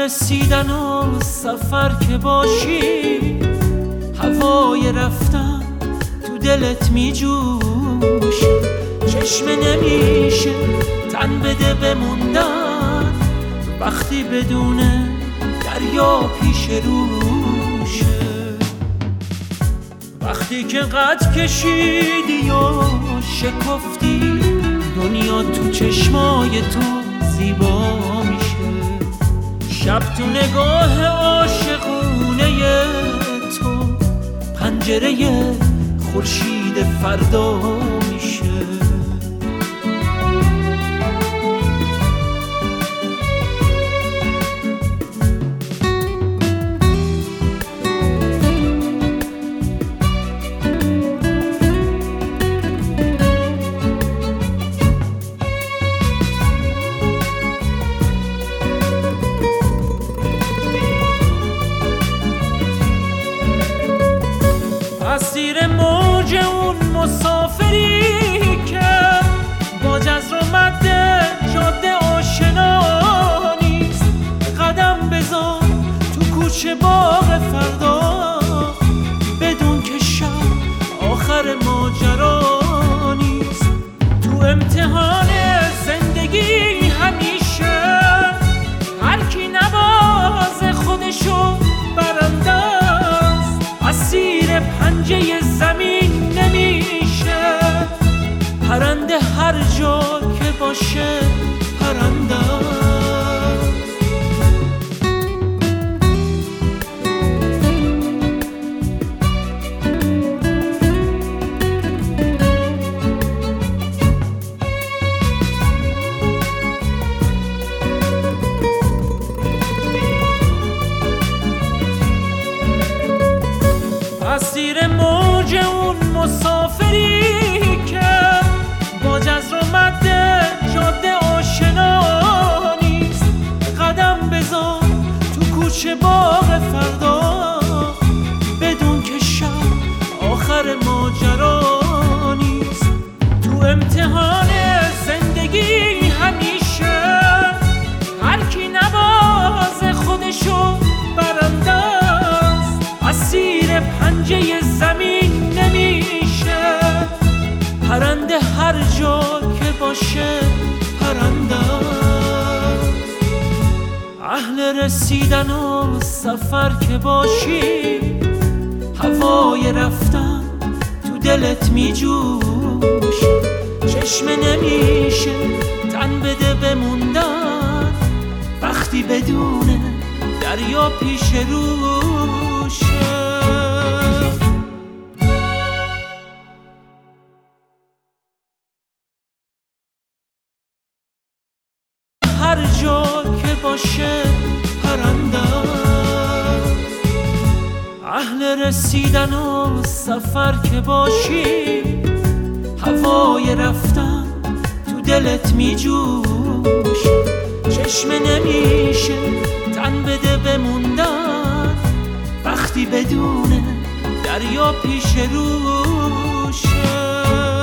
رسیدن و سفر که باشی، هوای رفتن تو دلت می جوشه، چشمه نمیشه تن بده بموندن وقتی بدونه دریا پیش روشه. وقتی که قد کشیدی و شکفتی، دنیا تو چشمای تو زیبا میشه. شب تو نگاه عاشقونه تو پنجره خورشید فردا میشه. اسیر موج اون مسافری که با جزر و مد جاده آشنا نیست، قدم بذار تو کوچه باغ فردا بدون که شب آخر ماجرا نیست. تو امتحان زندگی همیشه هر کی نواز خودشو برنده است، اسیر پنجه زمین نمیشه. پرنده هر جا که باشه پرنده است. اسیر موج اون مسافری که با جزر و مد جاده آشنا نیست، قدم بذار تو کوچه باغ فردا بدون که شب آخر ماجرا نیست. تو امتحان زندگی همیشه هر کی نواز خودشو برنده است، اسیر پنجه زمین نمیشه. پرنده هر جا که باشه پرنده است. اهل رسیدن و سفر که باشی، هوای رفتن تو دلت می جوشه، چشمه نمیشه تن بده بموندن وقتی بدونه دریا پیش روشه. هر جا که باشه پرنده است. اهل رسیدن و سفر که باشی، هوای رفتن تو دلت می جوشه، چشمه نمیشه تن بده بموندن وقتی بدونه دریا پیش روشه.